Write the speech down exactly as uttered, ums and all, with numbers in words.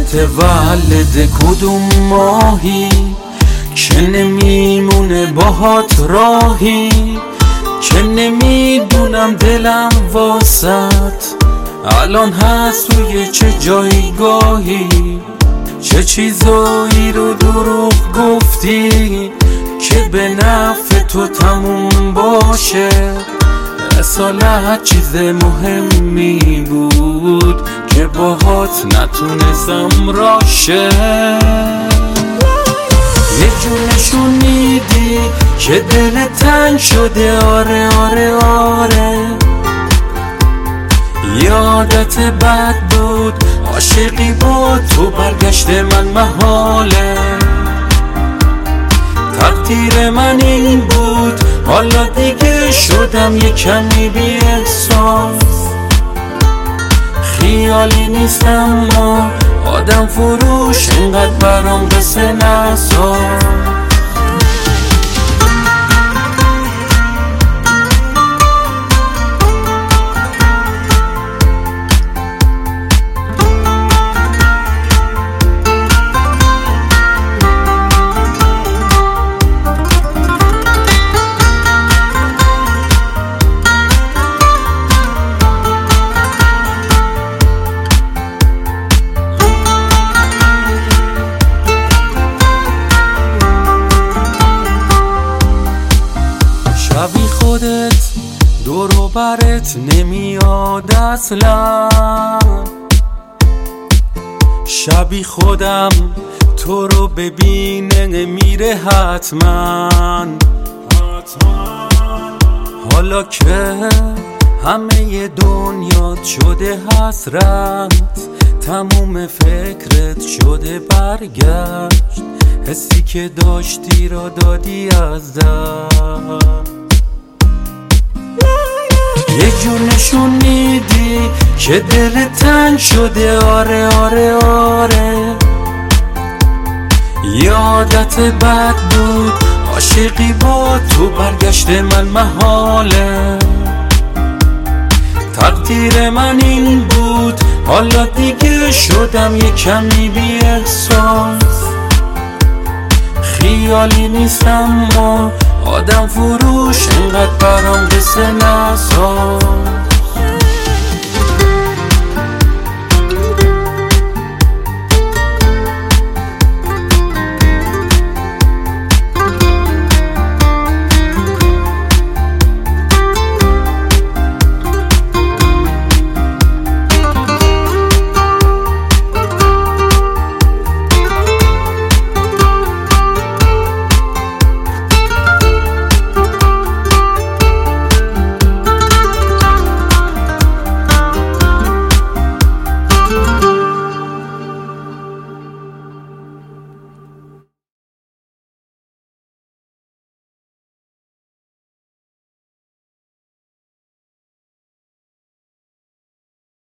متولد کدوم ماهی که نمیمونه باهات راهی، که نمیدونم دلم واسط الان هست روی چه جایگاهی، چه چیزایی رو دروغ گفتی که به نفع تو تموم باشه. اصالت چیز مهمی بود که باهات نتونستم راشه. یه جون نشون میدی که دل تنگ شده، آره آره آره. یادت بد بود عاشقی با تو برگشت من محاله. تقدیر من این بود حالا دیگه شدم یه کمی بی احساس. خیالی نیستم ما آدم فروش اینقدر برام قصه نساز. شبی خودت دور و برت نمیاد اصلا، شبی خودم تو رو ببینه نمیره حتما. حالا که همه دنیا شده حسرت، تموم فکرت شده برگشت، حسی که داشتی را دادی از دست. یه جور نشون میدی که دل تنگ شده، آره آره آره. یادت بد بود عاشقی با تو برگشت من محاله. تقدیر من این بود حالا دیگه شدم یه کمی بی احساس. خیالی نیستم ما آدم فروش اینقدر برام قصه نساز.